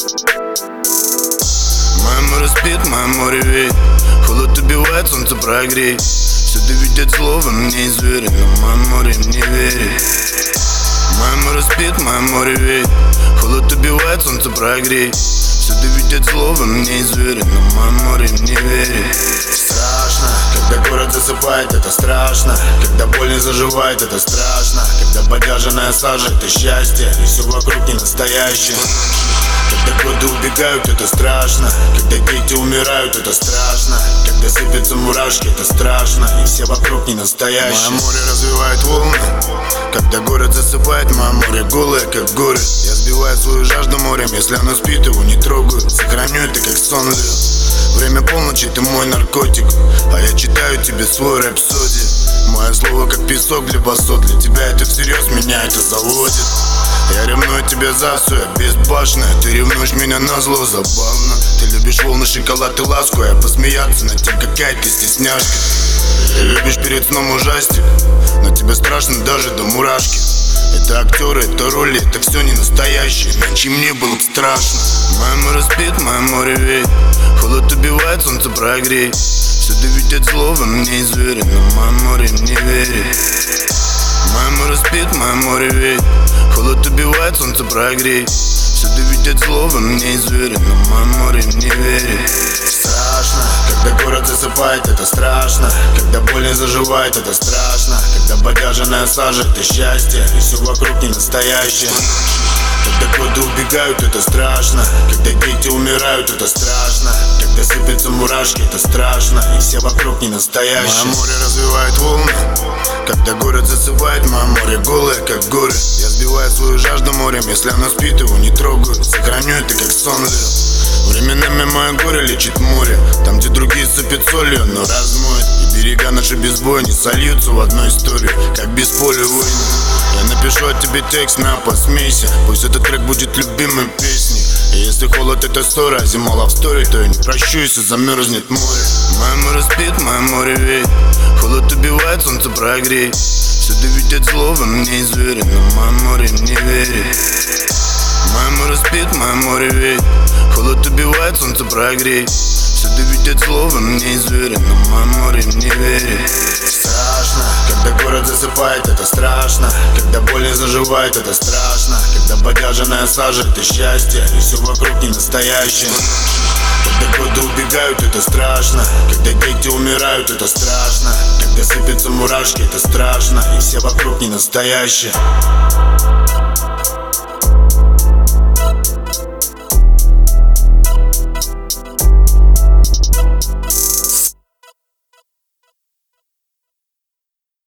Мое море спит, мое море веет, холод убивает, солнце прогрей. Всюду видят зло во мне и звери, но мое море им не верит. Мое море спит, мое море веет, холод убивает, солнце прогрей. Всюду видят зло во мне и звери, но мое море им не верит. Страшно, когда город засыпает, это страшно. Когда боль не заживает, это страшно. Когда подержанная сажа, это счастье, и все вокруг не настоящее. Когда годы убегают, это страшно. Когда дети умирают, это страшно. Когда сыпятся мурашки, это страшно, и все вокруг не настоящие. Мое море развивает волны. Когда город засыпает, мое море голое, как горы. Я сбиваю свою жажду морем, если оно спит, его не трогаю. Сохраню это, как сон льет. Время полночи, ты мой наркотик, а я читаю тебе свой рэпсоди. Мое слово как песок для басот. Для тебя это всерьез, меня это заводит. Я ревную тебя за все, я безбашенная. Ты ревнуешь меня назло, забавно. Ты любишь волны, шоколад и ласку, а я посмеяться над тем, какая ты стесняшка. Ты любишь перед сном ужастик, но тебе страшно даже до мурашки. Это актеры, это роли, это все не настоящее, иначе мне было бы страшно. Мое море спит, мое море веет, холод убивает, солнце прогрей. Всюду видят зло во мне и звери, но мое море им не верит. Мое море спит, мое море веет, холод убивает, солнце прогрей. Всюду видят зло во мне и звери, но мое море им не верит. Страшно, когда город засыпает, это страшно. Когда боль не заживает, это страшно. Когда подержанная сажа, это счастье, и все вокруг не настоящее. Когда годы убегают, это страшно. Когда дети умирают, это страшно. Когда сыпятся мурашки, это страшно, и все вокруг не настоящие. Мое море развивает волны. Когда город засыпает, мое море голое, как горы. Я сбиваю свою жажду морем, если оно спит, его не трогаю. Сохраню это, как сон льет. Временами мое горе лечит море. Там, где другие сыпят солью, но размоет. И берега наши без боя не сольются в одну историю, как без поля войны. Я напишу о тебе текст, на, посмейся. Пусть этот трек будет любимой песней. И если холод это ссора, а зима love story, то я не прощу, если замерзнет море. Мое море спит, мое море веет, холод убивает, солнце прогрей. Всюду видят зло во мне и звери, но мое море им не верит. Мое море спит, мое море веет, холод убивает, солнце прогрей. Всюду видят зло во мне и звери, но мое море им не верит. Страшно, когда город засыпает, это страшно. Когда боль не заживает, это страшно. Когда подержанная сажа, это счастье, и все вокруг не настоящее. Когда годы убегают, это страшно. Когда дети умирают, это страшно. Когда сыпятся мурашки, это страшно, и все вокруг не настоящее.